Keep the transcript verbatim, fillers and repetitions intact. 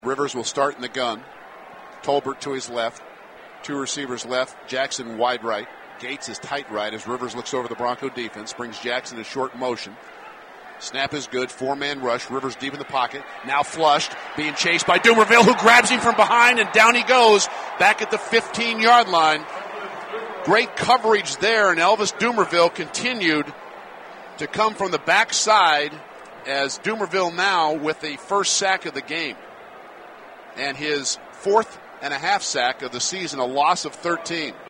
Rivers will start in the gun. Tolbert to his left. Two receivers left. Jackson wide right. Gates is tight right as Rivers looks over the Bronco defense. Brings Jackson to short motion. Snap is good. Four-man rush. Rivers deep in the pocket. Now flushed. Being chased by Dumerville, who grabs him from behind, and down he goes back at the fifteen-yard line. Great coverage there, and Elvis Dumerville continued to come from the backside as Dumerville now with the first sack of the game. And his fourth and a half sack of the season, a loss of thirteen.